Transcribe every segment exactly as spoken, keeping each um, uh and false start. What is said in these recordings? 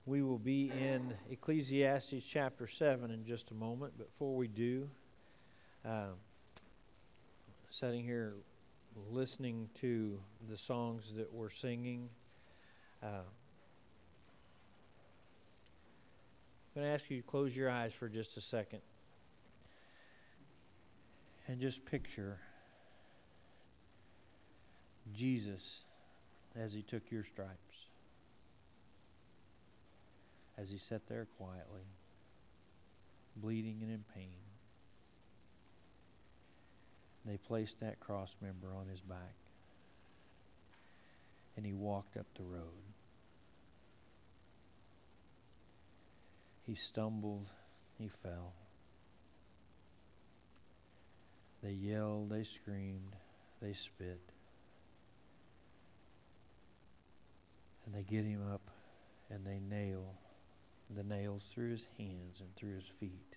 We will be in Ecclesiastes chapter seven in just a moment. Before we do, uh, sitting here listening to the songs that we're singing, uh, I'm going to ask you to close your eyes for just a second and just picture Jesus as He took your stripes. As He sat there quietly, bleeding and in pain. They placed that cross member on His back. And He walked up the road. He stumbled, He fell. They yelled, they screamed, they spit. And they get Him up and they nail the nails through His hands and through His feet.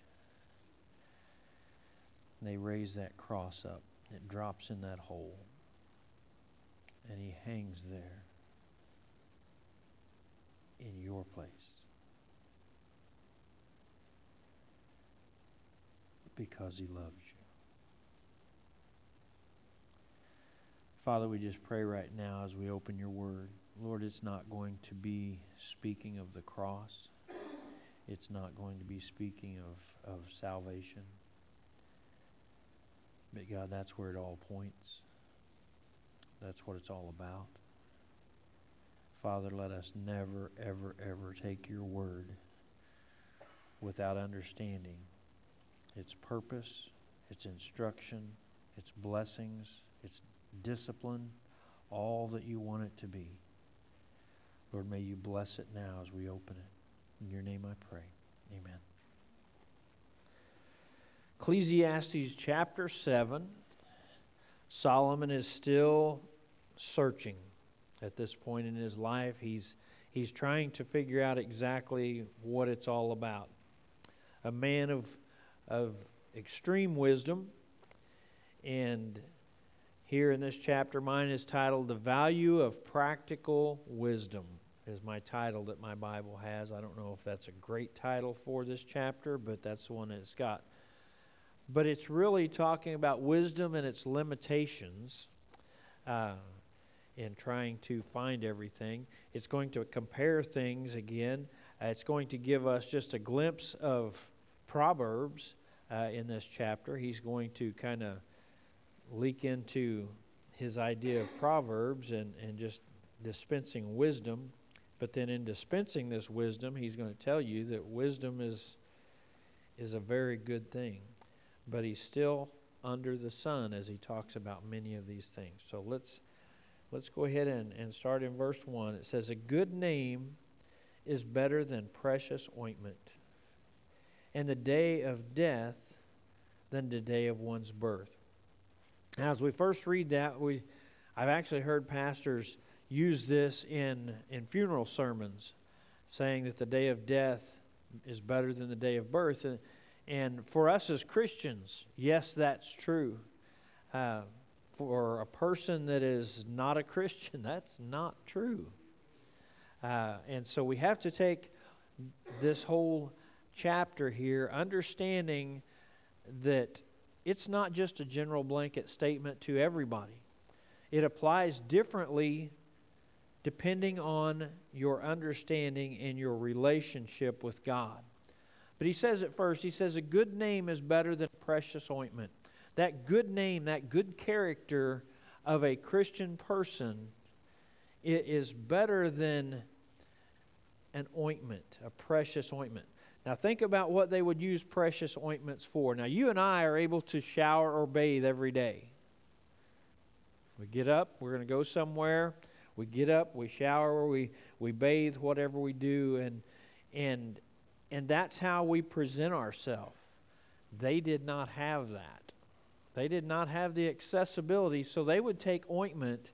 And they raise that cross up. It drops in that hole. And He hangs there in your place. Because He loves you. Father, we just pray right now as we open your word. Lord, it's not going to be speaking of the cross. It's not going to be speaking of, of salvation. But God, that's where it all points. That's what it's all about. Father, let us never, ever, ever take your word without understanding its purpose, its instruction, its blessings, its discipline, all that you want it to be. Lord, may you bless it now as we open it. In your name I pray. Amen. Ecclesiastes chapter seven. Solomon is still searching at this point in his life. He's, he's trying to figure out exactly what it's all about. A man of, of extreme wisdom. And here in this chapter, mine is titled, The Value of Practical Wisdom. Is my title that my Bible has. I don't know if that's a great title for this chapter, but that's the one that it's got. But it's really talking about wisdom and its limitations uh, in trying to find everything. It's going to compare things again. Uh, it's going to give us just a glimpse of Proverbs uh, in this chapter. He's going to kind of leak into his idea of Proverbs and, and just dispensing wisdom. But then in dispensing this wisdom, he's going to tell you that wisdom is, is a very good thing. But he's still under the sun as he talks about many of these things. So let's let's go ahead and, and start in verse one. It says, a good name is better than precious ointment, and the day of death than the day of one's birth. Now, as we first read that, we I've actually heard pastors use this in, in funeral sermons, saying that the day of death is better than the day of birth. And, and for us as Christians, yes, that's true. Uh, for a person that is not a Christian, that's not true. Uh, and so we have to take this whole chapter here, understanding that it's not just a general blanket statement to everybody. It applies differently depending on your understanding and your relationship with God. But he says at first, he says, a good name is better than precious ointment. That good name, that good character of a Christian person is better than an ointment, a precious ointment. Now think about what they would use precious ointments for. Now you and I are able to shower or bathe every day. We get up, we're going to go somewhere. We get up, we shower, we, we bathe, whatever we do, and and and that's how we present ourselves. They did not have that. They did not have the accessibility, so they would take ointment,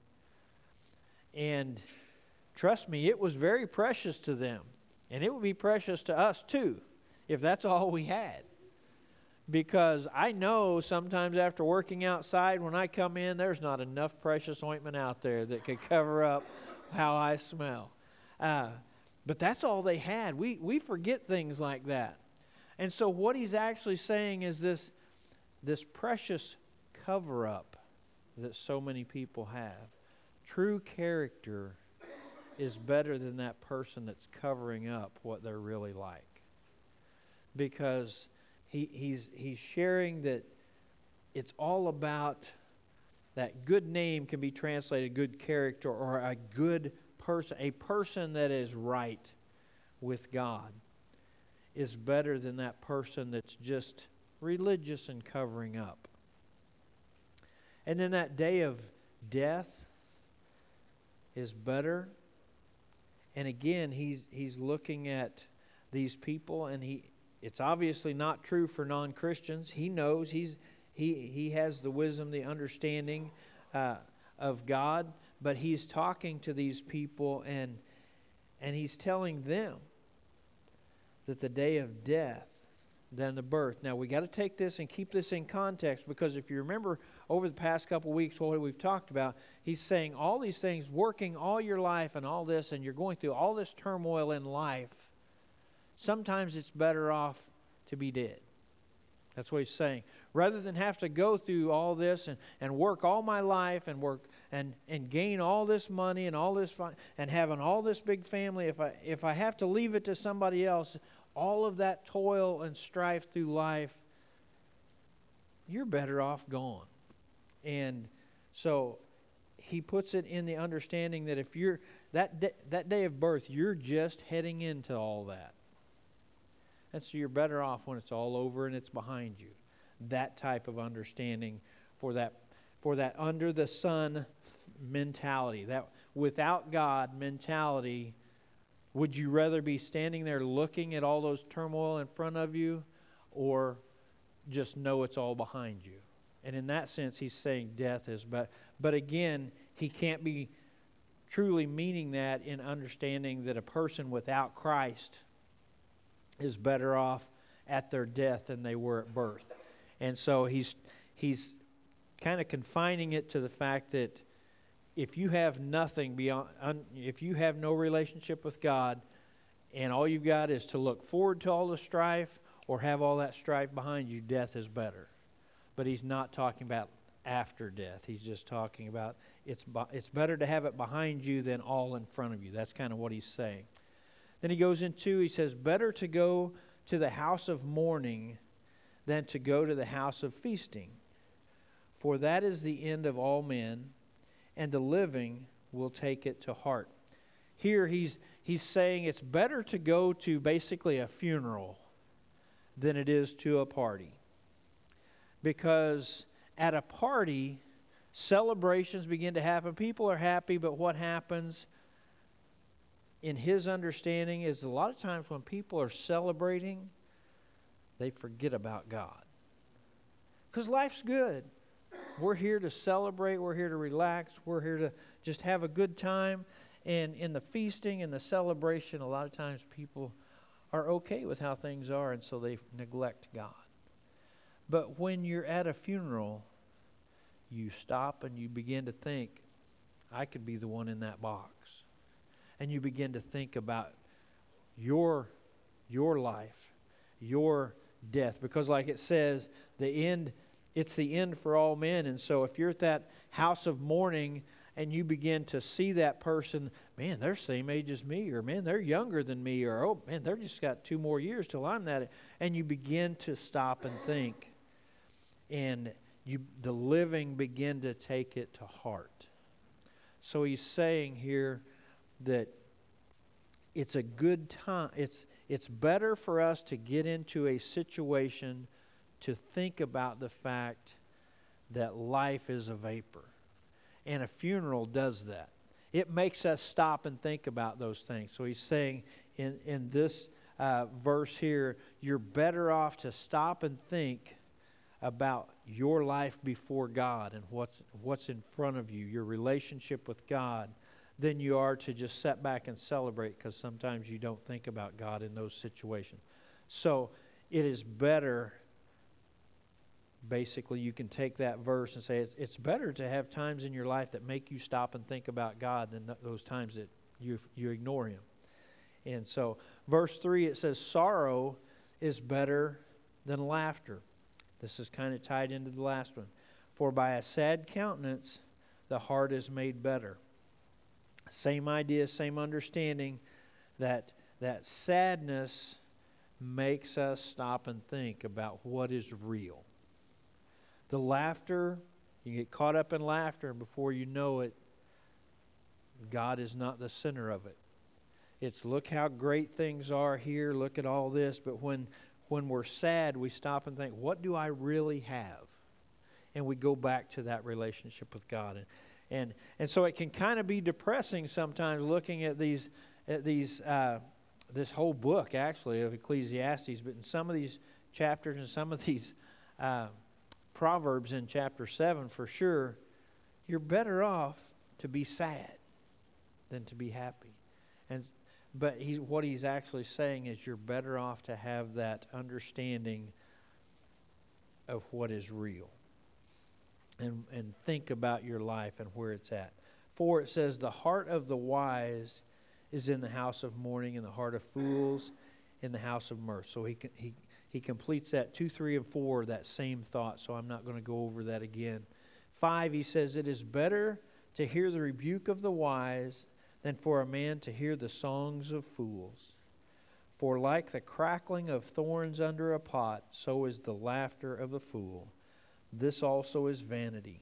and trust me, it was very precious to them. And it would be precious to us too, if that's all we had. Because I know sometimes after working outside, when I come in, there's not enough precious ointment out there that could cover up how I smell. Uh, But that's all they had. We, we forget things like that. And so what he's actually saying is this, this precious cover-up that so many people have. True character is better than that person that's covering up what they're really like. Because he, he's, he's sharing that it's all about that good name can be translated good character or a good person. A person that is right with God is better than that person that's just religious and covering up. And then that day of death is better. And again, he's he's looking at these people, and he it's obviously not true for non-Christians. He knows he's he he has the wisdom, the understanding uh, of God, but he's talking to these people, and and he's telling them that the day of death than the birth. Now we got to take this and keep this in context, because if you remember over the past couple of weeks what we've talked about, he's saying all these things, working all your life and all this, and you're going through all this turmoil in life. Sometimes it's better off to be dead. That's what he's saying. Rather than have to go through all this and, and work all my life and work and, and gain all this money and all this fi- and having all this big family, if I if I have to leave it to somebody else, all of that toil and strife through life, you're better off gone. And so he puts it in the understanding that if you're that day, that day of birth, you're just heading into all that. And so you're better off when it's all over and it's behind you. That type of understanding for that for that under the sun mentality, that without God mentality. Would you rather be standing there looking at all those turmoil in front of you, or just know it's all behind you? And in that sense, he's saying death is but but again, he can't be truly meaning that in understanding that a person without Christ is better off at their death than they were at birth. And so he's he's kind of confining it to the fact that if you have nothing beyond, if you have no relationship with God, and all you've got is to look forward to all the strife or have all that strife behind you, death is better. But he's not talking about after death. He's just talking about it's it's better to have it behind you than all in front of you. That's kind of what he's saying. Then he goes into, he says, better to go to the house of mourning than to go to the house of feasting. For that is the end of all men, and the living will take it to heart. Here he's he's saying it's better to go to basically a funeral than it is to a party. Because at a party, celebrations begin to happen. People are happy, but what happens in his understanding is a lot of times when people are celebrating, they forget about God. Because life's good. We're here to celebrate. We're here to relax. We're here to just have a good time. And in the feasting and the celebration, a lot of times people are okay with how things are, and so they neglect God. But when you're at a funeral, you stop and you begin to think, I could be the one in that box. And you begin to think about your, your life, your death. Because like it says, the end... it's the end for all men. And so if you're at that house of mourning and you begin to see that person, man, they're same age as me, or man, they're younger than me, or oh, man, they're just got two more years till I'm that. And you begin to stop and think. And you, the living begin to take it to heart. So he's saying here that it's a good time. It's, it's better for us to get into a situation to think about the fact that life is a vapor. And a funeral does that. It makes us stop and think about those things. So he's saying in, in this uh, verse here, you're better off to stop and think about your life before God and what's what's in front of you, your relationship with God, than you are to just sit back and celebrate, because sometimes you don't think about God in those situations. So it is better. Basically, you can take that verse and say it's, it's better to have times in your life that make you stop and think about God than th- those times that you you ignore Him. And so, verse three, it says, sorrow is better than laughter. This is kind of tied into the last one. For by a sad countenance, the heart is made better. Same idea, same understanding, that that sadness makes us stop and think about what is real. The laughter, you get caught up in laughter, and before you know it, God is not the center of it. It's look how great things are here, look at all this, but when when we're sad, we stop and think, what do I really have? And we go back to that relationship with God. And and, and so it can kind of be depressing sometimes looking at these at these uh, this whole book actually of Ecclesiastes, but in some of these chapters and some of these uh, Proverbs in chapter seven for sure, you're better off to be sad than to be happy. And but he's, what he's actually saying is you're better off to have that understanding of what is real. And, and think about your life and where it's at. For it says, the heart of the wise is in the house of mourning, and the heart of fools in the house of mirth. So he he he completes that two, three, and four, that same thought. So I'm not going to go over that again. Five, he says, it is better to hear the rebuke of the wise than for a man to hear the songs of fools. For like the crackling of thorns under a pot, so is the laughter of a fool. This also is vanity.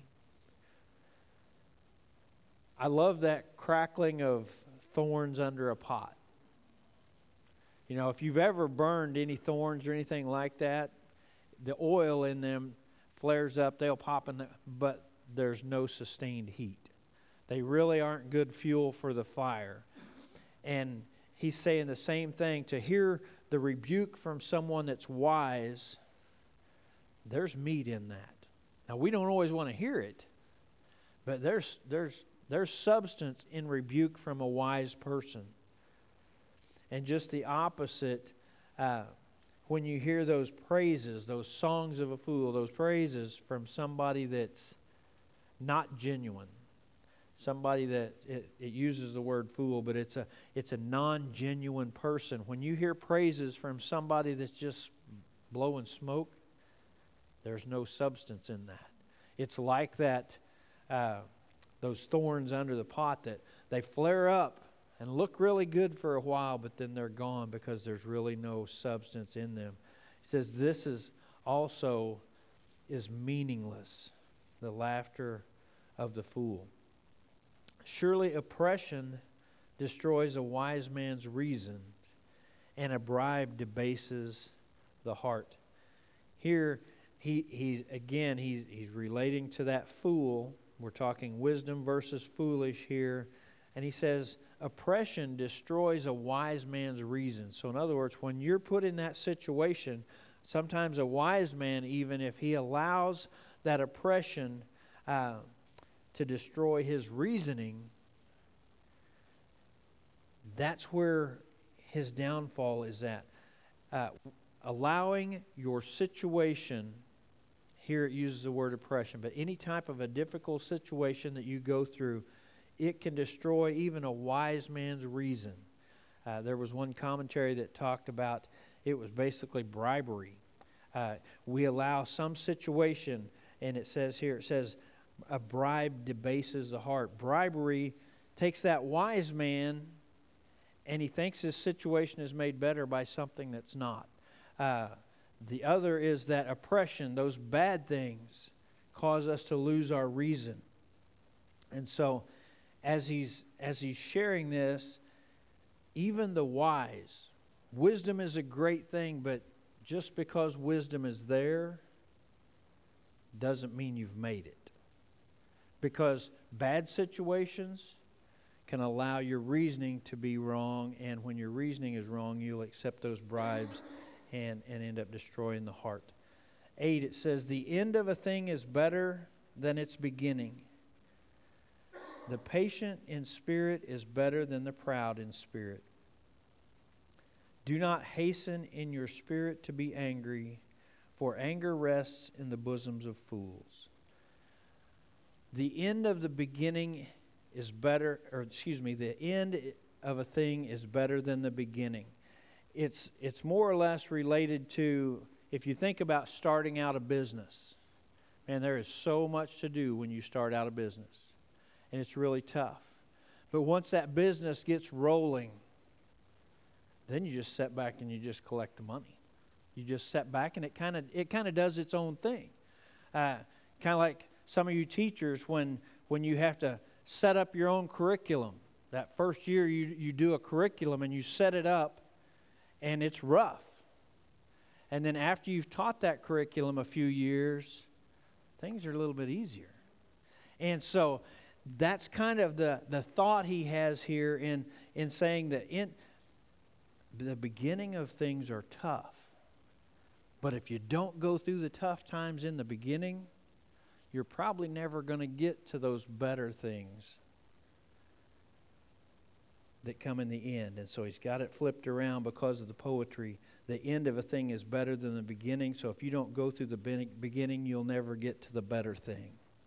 I love that crackling of thorns under a pot. You know, if you've ever burned any thorns or anything like that, the oil in them flares up, they'll pop in, the, but there's no sustained heat. They really aren't good fuel for the fire. And he's saying the same thing. To hear the rebuke from someone that's wise, there's meat in that. Now, we don't always want to hear it, but there's there's there's substance in rebuke from a wise person. And just the opposite, uh, when you hear those praises, those songs of a fool, those praises from somebody that's not genuine. Somebody that, it, it uses the word fool, but it's a it's a non-genuine person. When you hear praises from somebody that's just blowing smoke, there's no substance in that. It's like that, uh, those thorns under the pot that they flare up and look really good for a while, but then they're gone because there's really no substance in them. He says this is also is meaningless, the laughter of the fool. Surely oppression destroys a wise man's reason, and a bribe debases the heart. Here, he he's again he's he's relating to that fool. We're talking wisdom versus foolish here, and he says oppression destroys a wise man's reason. So, in other words, when you're put in that situation, sometimes a wise man, even if he allows that oppression Uh, to destroy his reasoning, that's where his downfall is at. Uh, allowing your situation, here it uses the word oppression, but any type of a difficult situation that you go through, it can destroy even a wise man's reason. Uh, there was one commentary that talked about it was basically bribery. Uh, we allow some situation, and it says here, it says, a bribe debases the heart. Bribery takes that wise man and he thinks his situation is made better by something that's not. Uh, the other is that oppression, those bad things, cause us to lose our reason. And so as he's as he's sharing this, even the wise, wisdom is a great thing, but just because wisdom is there doesn't mean you've made it. Because bad situations can allow your reasoning to be wrong, and when your reasoning is wrong, you'll accept those bribes and, and end up destroying the heart. Eight, it says, the end of a thing is better than its beginning. The patient in spirit is better than the proud in spirit. Do not hasten in your spirit to be angry, for anger rests in the bosoms of fools. The end of the beginning is better, or excuse me, the end of a thing is better than the beginning. It's, it's more or less related to, if you think about starting out a business, man, there is so much to do when you start out a business. And it's really tough. But once that business gets rolling, then you just sit back and you just collect the money. You just sit back and it kind of it kind of does its own thing. Uh, kind of like some of you teachers when when you have to set up your own curriculum. That first year you, you do a curriculum and you set it up and it's rough. And then after you've taught that curriculum a few years, things are a little bit easier. And so that's kind of the, the thought he has here in, in saying that in the beginning of things are tough. But if you don't go through the tough times in the beginning, you're probably never going to get to those better things that come in the end. And so he's got it flipped around because of the poetry. The end of a thing is better than the beginning. So if you don't go through the beginning, you'll never get to the better thing.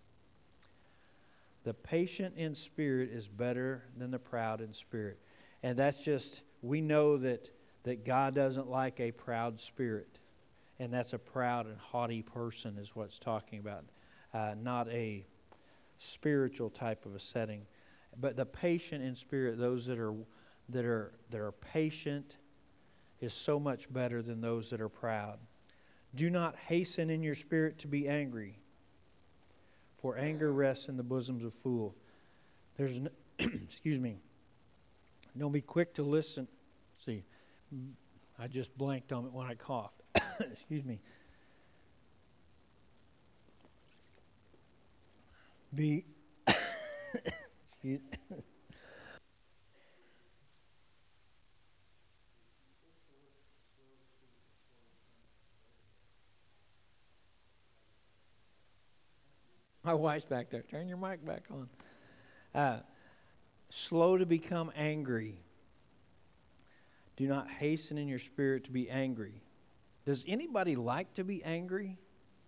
The patient in spirit is better than the proud in spirit. And that's just, we know that, that God doesn't like a proud spirit. And that's a proud and haughty person is what it's talking about. Uh, not a spiritual type of a setting. But the patient in spirit, those that are that are that are patient, is so much better than those that are proud. Do not hasten in your spirit to be angry, for anger rests in the bosoms of fools. There's an, excuse me. Don't be quick to listen. See, I just blanked on it when I coughed. Excuse me. Be excuse My wife's back there. Turn your mic back on. Uh, slow to become angry. Do not hasten in your spirit to be angry. Does anybody like to be angry?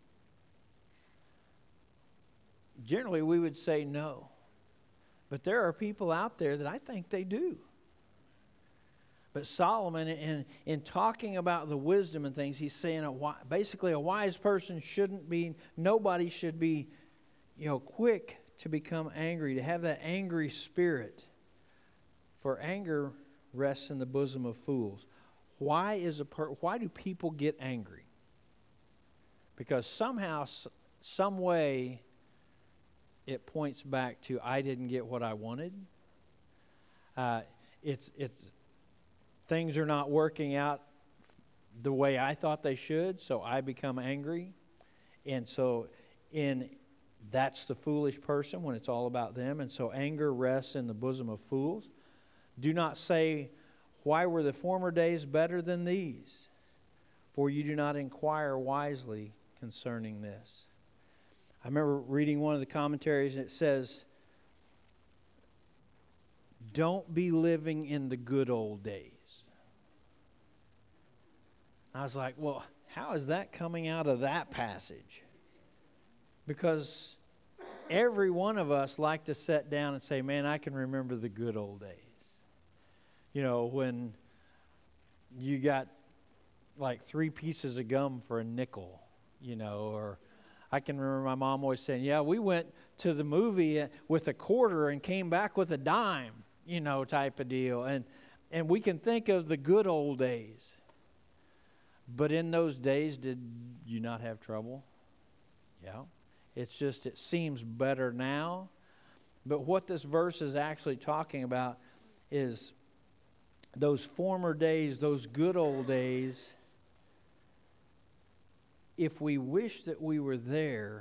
Generally, we would say no. But there are people out there that I think they do. But Solomon, in, in talking about the wisdom and things, he's saying a, basically a wise person shouldn't be, nobody should be, you know, quick to become angry, to have that angry spirit. For anger rests in the bosom of fools. Why is a per, why do people get angry? Because somehow, some way, it points back to I didn't get what I wanted. Uh, it's it's things are not working out the way I thought they should, so I become angry, and so in that's the foolish person when it's all about them, and so anger rests in the bosom of fools. Do not say, why were the former days better than these? For you do not inquire wisely concerning this. I remember reading one of the commentaries, and it says, don't be living in the good old days. I was like, well, how is that coming out of that passage? Because every one of us like to sit down and say, man, I can remember the good old days. You know, when you got like three pieces of gum for a nickel, you know, or I can remember my mom always saying, yeah, we went to the movie with a quarter and came back with a dime, you know, type of deal. And and we can think of the good old days. But in those days, did you not have trouble? Yeah. It's just, it seems better now. But what this verse is actually talking about is those former days, those good old days. If we wish that we were there,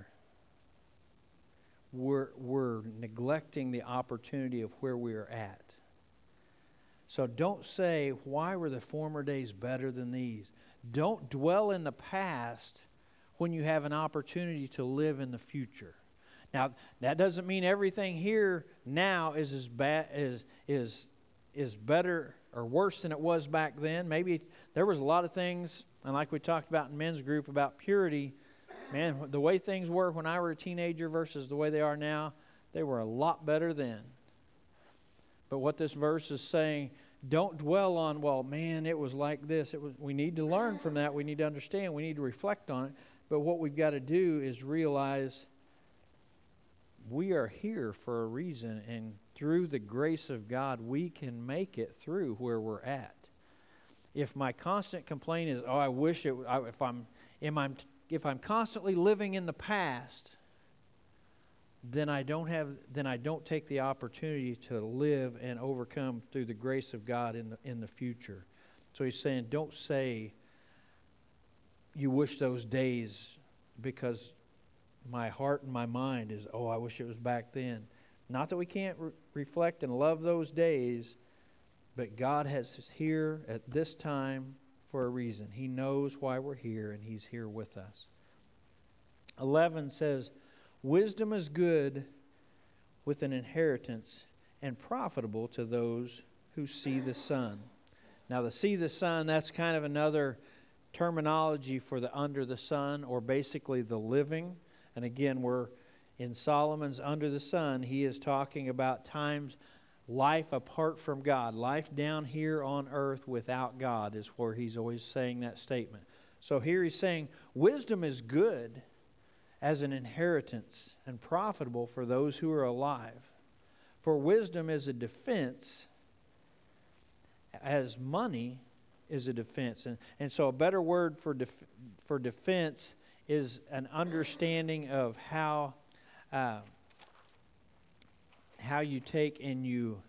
we're, we're neglecting the opportunity of where we are at. So don't say, why were the former days better than these? Don't dwell in the past when you have an opportunity to live in the future. Now, that doesn't mean everything here now is as bad is is is better or worse than it was back then. Maybe there was a lot of things, and like we talked about in men's group about purity, man, the way things were when I was a teenager versus the way they are now, they were a lot better then. But what this verse is saying, don't dwell on, well, man, it was like this. It was. We need to learn from that. We need to understand. We need to reflect on it. But what we've got to do is realize we are here for a reason, and through the grace of God, we can make it through where we're at. If my constant complaint is, oh, I wish it. I, if I'm, am I, if I'm constantly living in the past, then I don't have. Then I don't take the opportunity to live and overcome through the grace of God in the in the future. So he's saying, don't say you wish those days, because my heart and my mind is, oh, I wish it was back then. Not that we can't re- reflect and love those days, but God has us here at this time for a reason. He knows why we're here, and He's here with us. eleven says, wisdom is good with an inheritance and profitable to those who see the sun. Now, the see the sun, that's kind of another terminology for the under the sun, or basically the living. And again, we're in Solomon's Under the Sun. He is talking about times, life apart from God. Life down here on earth without God is where he's always saying that statement. So here he's saying, wisdom is good as an inheritance and profitable for those who are alive. For wisdom is a defense, as money is a defense. And, and so a better word for def, for defense is an understanding of how uh, how you take and you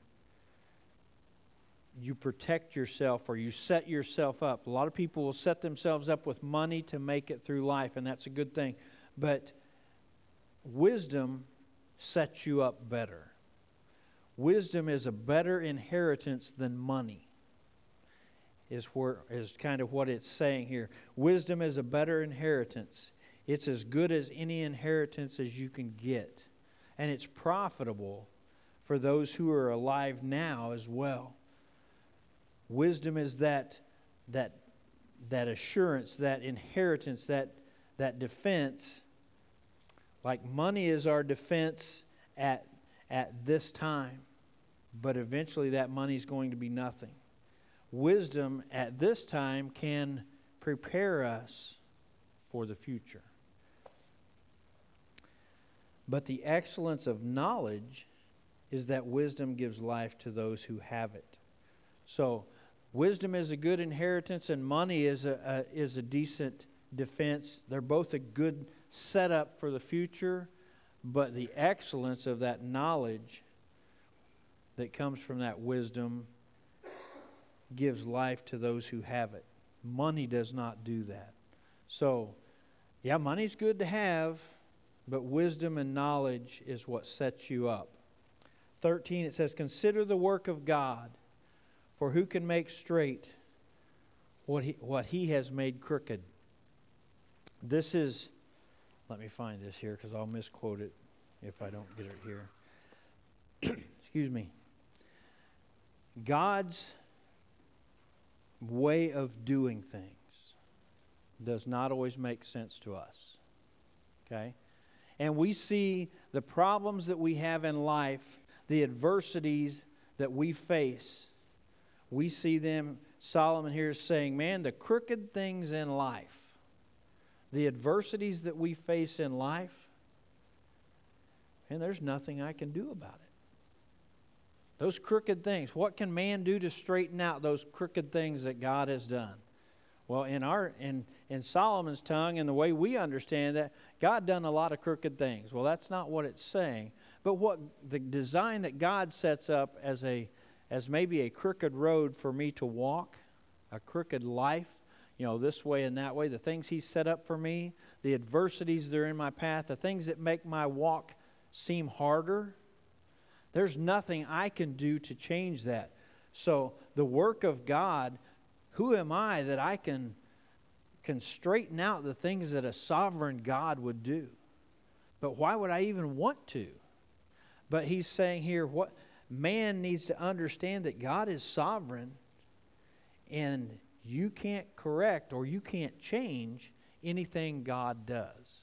you protect yourself, or you set yourself up. A lot of people will set themselves up with money to make it through life, and that's a good thing. But wisdom sets you up better. Wisdom is a better inheritance than money. Is where is kind of what it's saying here. Wisdom is a better inheritance. It's as good as any inheritance as you can get. And it's profitable for those who are alive now as well. Wisdom is that that that assurance, that inheritance, that that defense. Like money is our defense at at this time, but eventually that money is going to be nothing. Wisdom at this time can prepare us for the future. But the excellence of knowledge is that wisdom gives life to those who have it. So, wisdom is a good inheritance, and money is a, a is a decent defense. They're both a good setup for the future, but the excellence of that knowledge that comes from that wisdom gives life to those who have it. Money does not do that. So, yeah, money's good to have, but wisdom and knowledge is what sets you up. thirteen, it says, consider the work of God, for who can make straight what he, what he has made crooked? This is, let me find this here because I'll misquote it if I don't get it here. Excuse me. God's way of doing things does not always make sense to us. Okay? And we see the problems that we have in life, the adversities that we face. We see them, Solomon here is saying, man, the crooked things in life, the adversities that we face in life, and there's nothing I can do about it. Those crooked things, what can man do to straighten out those crooked things that God has done? Well, in our in, in Solomon's tongue and the way we understand that, God done a lot of crooked things. Well, that's not what it's saying. But what the design that God sets up as a as maybe a crooked road for me to walk, a crooked life, you know, this way and that way, the things He's set up for me, the adversities that are in my path, the things that make my walk seem harder, there's nothing I can do to change that. So the work of God, who am I that I can, can straighten out the things that a sovereign God would do? But why would I even want to? But he's saying here, what man needs to understand that God is sovereign, and you can't correct or you can't change anything God does.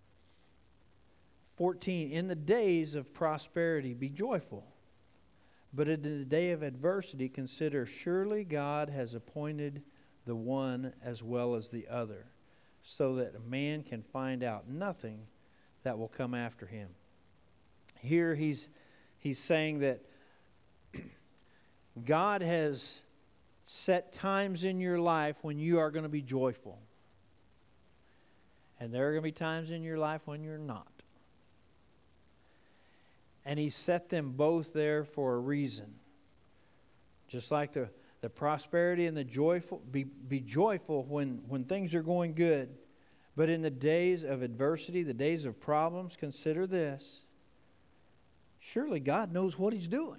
fourteen, in the days of prosperity be joyful, But in the day of adversity, consider, surely God has appointed the one as well as the other, so that a man can find out nothing that will come after him. Here he's he's saying that God has set times in your life when you are going to be joyful. And there are going to be times in your life when you're not. And He set them both there for a reason. Just like the, the prosperity and the joyful, be, be joyful when, when things are going good. But in the days of adversity, the days of problems, consider this. Surely God knows what He's doing.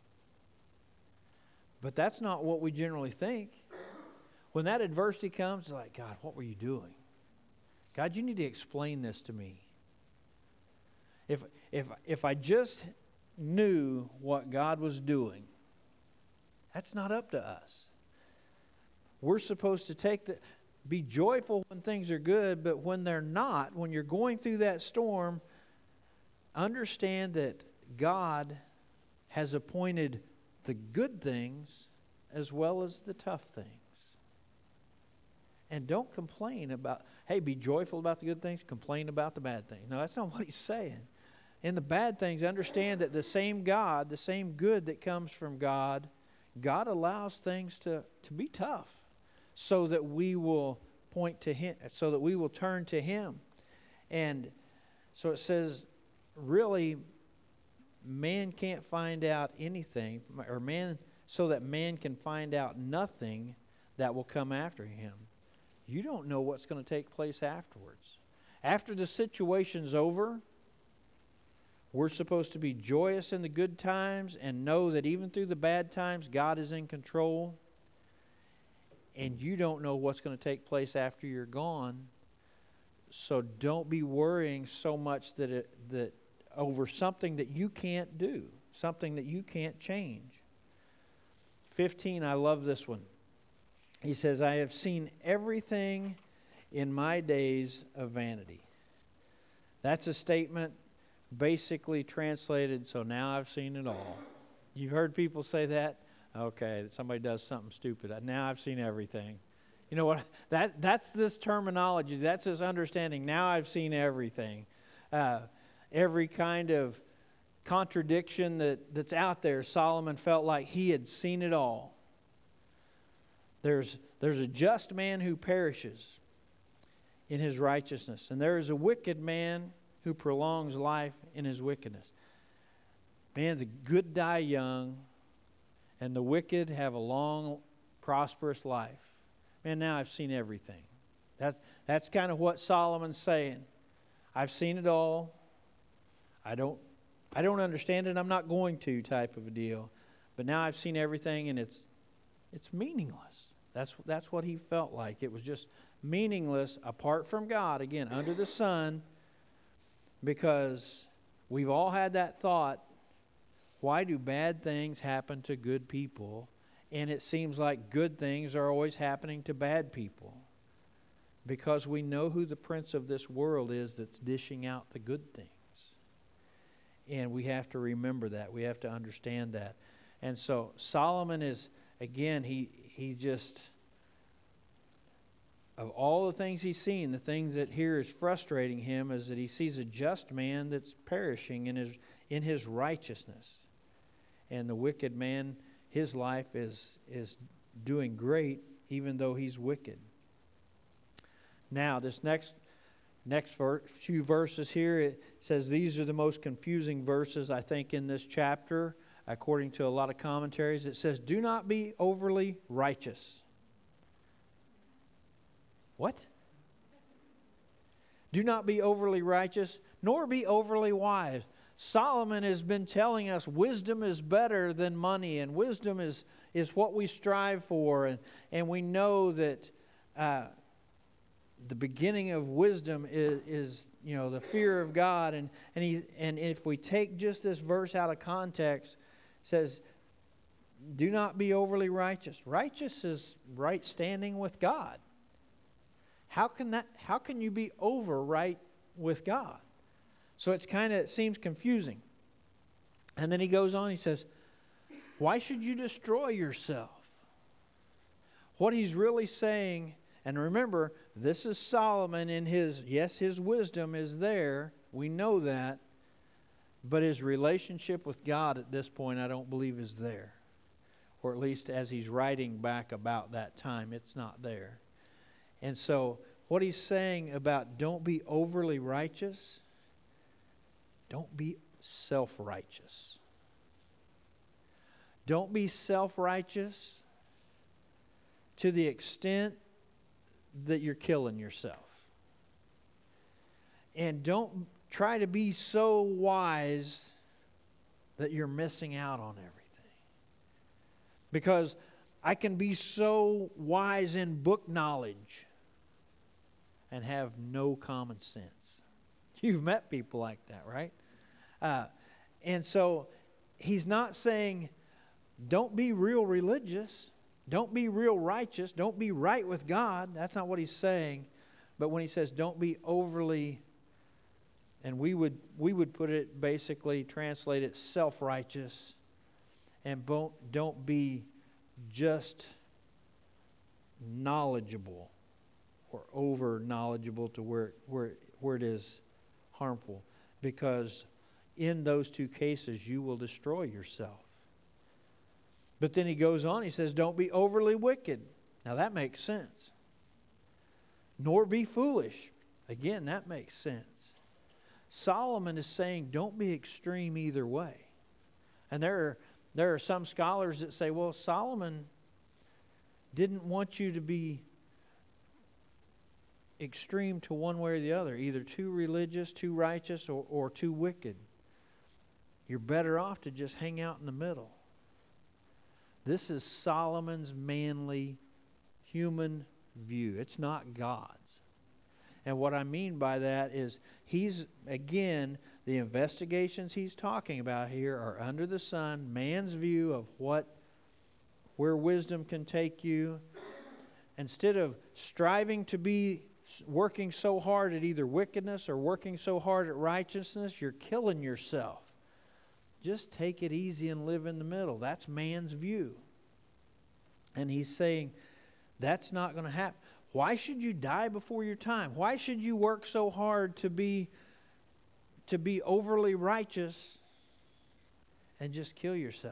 But that's not what we generally think. When that adversity comes, it's like, God, what were you doing? God, you need to explain this to me. If if if I just knew what God was doing, that's not up to us. We're supposed to take the be joyful when things are good, but when they're not, when you're going through that storm, understand that God has appointed the good things as well as the tough things. And don't complain about, hey, be joyful about the good things, complain about the bad things. No, that's not what He's saying. In the bad things, understand that the same God, the same good that comes from God, God allows things to, to be tough so that we will point to Him, so that we will turn to Him. And so it says, really, man can't find out anything, or man, so that man can find out nothing that will come after him. You don't know what's going to take place afterwards. After the situation's over, we're supposed to be joyous in the good times and know that even through the bad times, God is in control. And you don't know what's going to take place after you're gone. So don't be worrying so much that it, that over something that you can't do, something that you can't change. fifteen, I love this one. He says, I have seen everything in my days of vanity. That's a statement basically translated, so now I've seen it all. You've heard people say that? Okay, that somebody does something stupid. Now I've seen everything. You know what? That That's this terminology. That's this understanding. Now I've seen everything. Uh, every kind of contradiction that, that's out there, Solomon felt like he had seen it all. There's, there's a just man who perishes in his righteousness, and there is a wicked man who prolongs life in his wickedness. Man, the good die young, and the wicked have a long, prosperous life. Man, now I've seen everything. That, that's kind of what Solomon's saying. I've seen it all. I don't, I don't understand it. I'm not going to, type of a deal. But now I've seen everything, and it's, it's meaningless. That's, that's what he felt like. It was just meaningless apart from God, again, under the sun, because we've all had that thought, why do bad things happen to good people? And it seems like good things are always happening to bad people. Because we know who the prince of this world is that's dishing out the good things. And we have to remember that. We have to understand that. And so Solomon is, again, he he just, of all the things he's seen, the things that here is frustrating him is that he sees a just man that's perishing in his in his righteousness. And the wicked man, his life is is doing great even though he's wicked. Now, this next next ver- few verses here, it says these are the most confusing verses, I think, in this chapter, according to a lot of commentaries. It says, do not be overly righteous. What? Do not be overly righteous, nor be overly wise. Solomon has been telling us wisdom is better than money, and wisdom is, is what we strive for. And, and we know that uh, the beginning of wisdom is, is, you know, the fear of God. And, and, he, and if we take just this verse out of context, it says, do not be overly righteous. Righteous is right standing with God. How can that? How can you be over right with God? So it's kind of, it seems confusing. And then he goes on, he says, Why should you destroy yourself? What he's really saying, and remember, this is Solomon in his, yes, his wisdom is there. We know that. But his relationship with God at this point, I don't believe is there. Or at least as he's writing back about that time, it's not there. And so what he's saying about don't be overly righteous, don't be self-righteous. Don't be self-righteous to the extent that you're killing yourself. And don't try to be so wise that you're missing out on everything. Because I can be so wise in book knowledge and have no common sense. You've met people like that, right? Uh, and so he's not saying, don't be real religious. Don't be real righteous. Don't be right with God. That's not what he's saying. But when he says don't be overly, and we would we would put it basically, translate it self-righteous, and don't, don't be just knowledgeable or over knowledgeable to where, where, where it is harmful. Because in those two cases you will destroy yourself. But then he goes on, he says, don't be overly wicked. Now that makes sense. Nor be foolish. Again, that makes sense. Solomon is saying, don't be extreme either way. And there are, there are some scholars that say, well, Solomon didn't want you to be extreme to one way or the other, either too religious, too righteous, or, or too wicked. You're better off to just hang out in the middle. This is Solomon's manly human view. It's not God's. And what I mean by that is he's, again, the investigations he's talking about here are under the sun, man's view of what, where wisdom can take you. Instead of striving to be working so hard at either wickedness or working so hard at righteousness, you're killing yourself. Just take it easy and live in the middle. That's man's view. And he's saying that's not going to happen. Why should you die before your time? Why should you work so hard to be to be overly righteous and just kill yourself?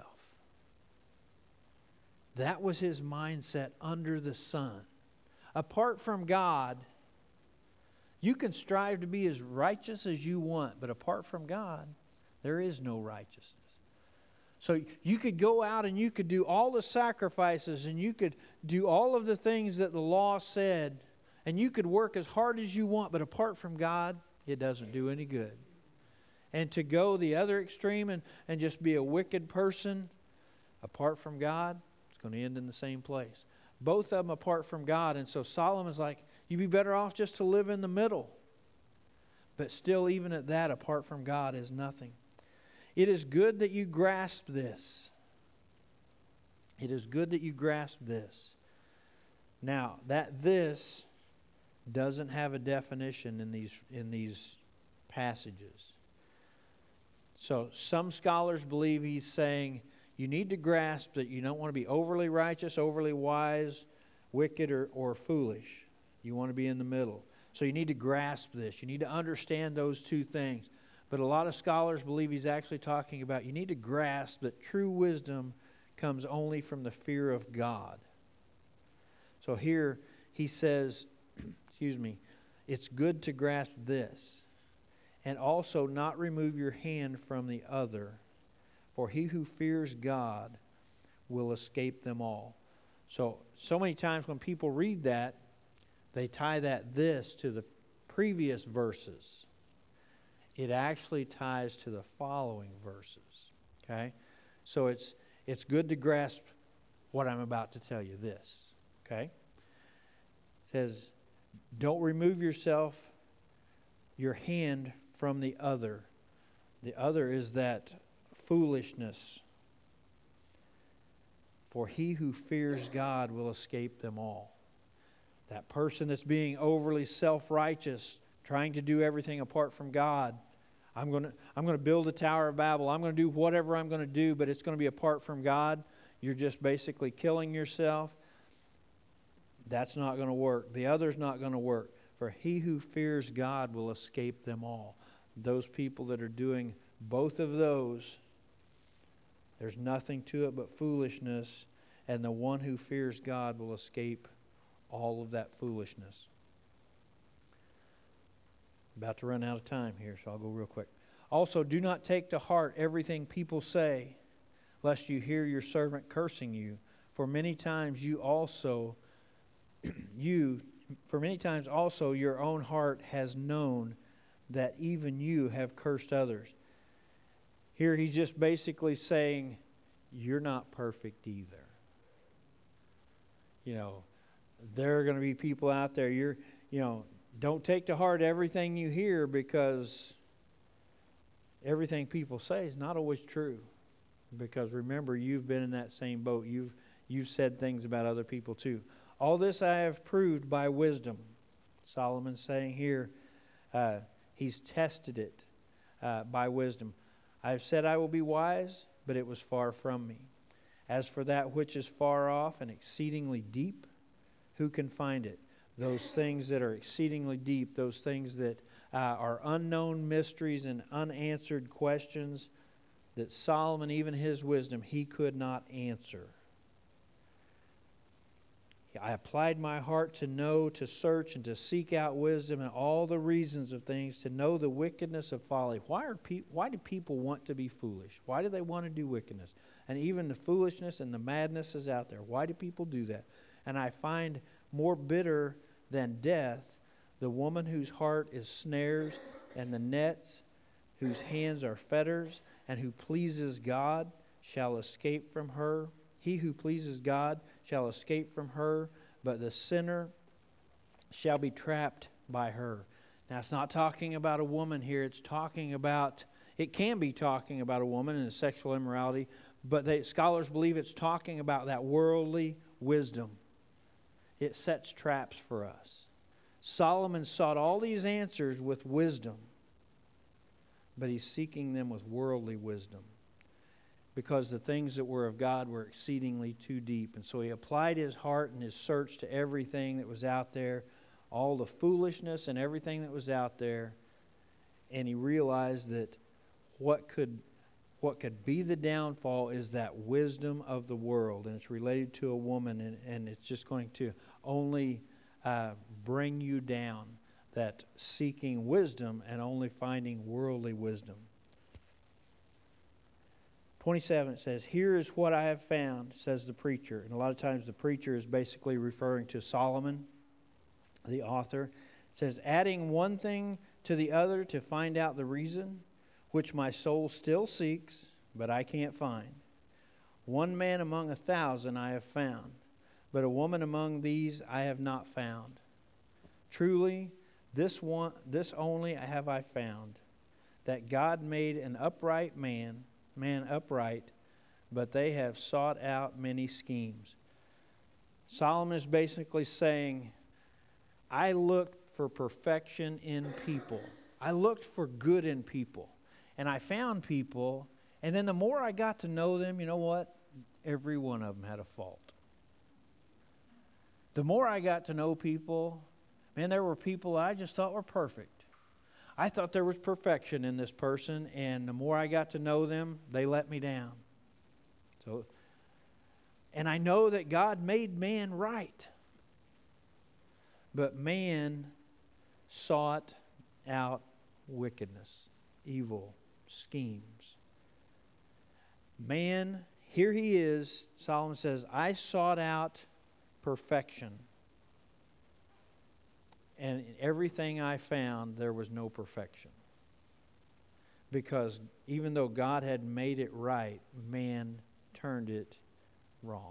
That was his mindset under the sun. Apart from God, you can strive to be as righteous as you want, but apart from God, there is no righteousness. So you could go out and you could do all the sacrifices and you could do all of the things that the law said, and you could work as hard as you want, but apart from God, it doesn't do any good. And to go the other extreme and, and just be a wicked person, apart from God, it's going to end in the same place. Both of them apart from God. And so Solomon's like, you'd be better off just to live in the middle. But still, even at that, apart from God is nothing. It is good that you grasp this. It is good that you grasp this. Now, that this doesn't have a definition in these, in these passages. So some scholars believe he's saying you need to grasp that you don't want to be overly righteous, overly wise, wicked, or, or foolish. You want to be in the middle. So you need to grasp this. You need to understand those two things. But a lot of scholars believe he's actually talking about you need to grasp that true wisdom comes only from the fear of God. So here he says, excuse me, it's good to grasp this, and also not remove your hand from the other, for he who fears God will escape them all. So, so many times when people read that, they tie that this to the previous verses. It actually ties to the following verses. Okay? So it's it's good to grasp what I'm about to tell you, this. Okay? It says, don't remove yourself, your hand from the other. The other is that foolishness. For he who fears God will escape them all. That person that's being overly self-righteous, trying to do everything apart from God, I'm going to I'm going to build the Tower of Babel. I'm going to do whatever I'm going to do, but it's going to be apart from God. You're just basically killing yourself. That's not going to work. The other's not going to work. For he who fears God will escape them all. Those people that are doing both of those, there's nothing to it but foolishness, and the one who fears God will escape all of that foolishness. About to run out of time here, so I'll go real quick. Also, do not take to heart everything people say, lest you hear your servant cursing you. For many times you also, you, for many times also your own heart has known that even you have cursed others. Here he's just basically saying, you're not perfect either. You know, there are going to be people out there, you're, you know, don't take to heart everything you hear, because everything people say is not always true. Because remember, you've been in that same boat. You've you've said things about other people too. All this I have proved by wisdom. Solomon's saying here, uh, he's tested it uh, by wisdom. I have said I will be wise, but it was far from me. As for that which is far off and exceedingly deep, who can find it? Those things that are exceedingly deep, those things that uh, are unknown mysteries and unanswered questions that Solomon, even his wisdom, he could not answer. I applied my heart to know, to search, and to seek out wisdom and all the reasons of things, to know the wickedness of folly. Why are pe- Why do people want to be foolish? Why do they want to do wickedness? And even the foolishness and the madness is out there. Why do people do that? And I find more bitter than death the woman whose heart is snares and the nets, whose hands are fetters, and who pleases God shall escape from her. He who pleases God shall escape from her, but the sinner shall be trapped by her. Now, it's not talking about a woman here. It's talking about, it can be talking about a woman and sexual immorality, but they, scholars believe it's talking about that worldly wisdom. It sets traps for us. Solomon sought all these answers with wisdom, but he's seeking them with worldly wisdom, because the things that were of God were exceedingly too deep. And so he applied his heart and his search to everything that was out there, all the foolishness and everything that was out there, and he realized that what could what could be the downfall is that wisdom of the world, and it's related to a woman, and, and it's just going to only uh, bring you down, that seeking wisdom and only finding worldly wisdom. twenty-seven, it says, here is what I have found, says the preacher. And a lot of times the preacher is basically referring to Solomon, the author. It says, adding one thing to the other to find out the reason, which my soul still seeks, but I can't find. One man among a thousand I have found, but a woman among these I have not found. Truly, this one, this only have I found, that God made an upright man, man upright, but they have sought out many schemes. Solomon is basically saying, I looked for perfection in people. I looked for good in people. And I found people, and then the more I got to know them, you know what? Every one of them had a fault. The more I got to know people, man, there were people I just thought were perfect. I thought there was perfection in this person, and the more I got to know them, they let me down. So, and I know that God made man right, but man sought out wickedness, evil, schemes. Man, here he is, Solomon says, I sought out perfection. And in everything I found, there was no perfection. Because even though God had made it right, man turned it wrong.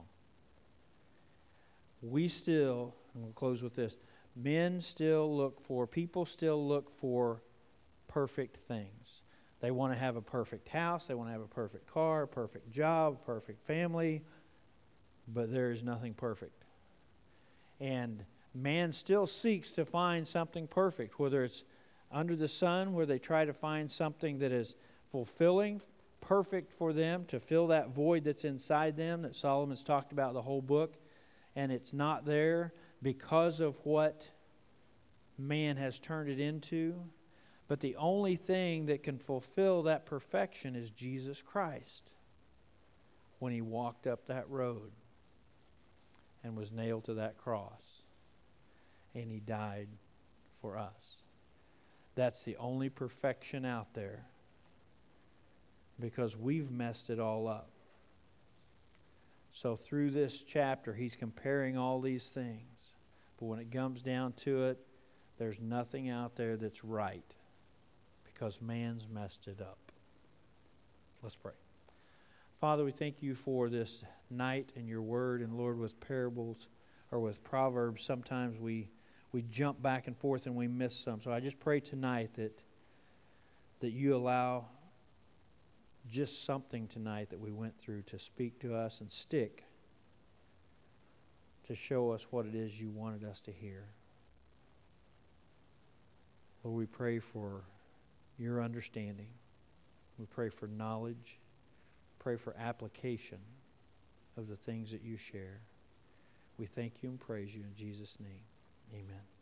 We still, and we'll close with this, men still look for, people still look for perfect things. They want to have a perfect house, they want to have a perfect car, a perfect job, a perfect family, but there is nothing perfect. And man still seeks to find something perfect, whether it's under the sun where they try to find something that is fulfilling, perfect for them, to fill that void that's inside them that Solomon's talked about the whole book, and it's not there because of what man has turned it into. But the only thing that can fulfill that perfection is Jesus Christ, when He walked up that road and was nailed to that cross, and He died for us. That's the only perfection out there, because we've messed it all up. So through this chapter, he's comparing all these things. But when it comes down to it, there's nothing out there that's right, because man's messed it up. Let's pray. Father, we thank you for this night and your word. And Lord, with parables or with proverbs, sometimes we we jump back and forth and we miss some. So I just pray tonight that that you allow just something tonight that we went through to speak to us and stick, to show us what it is you wanted us to hear. Lord, we pray for your understanding. We pray for knowledge. Pray for application of the things that you share. We thank you and praise you in Jesus' name. Amen.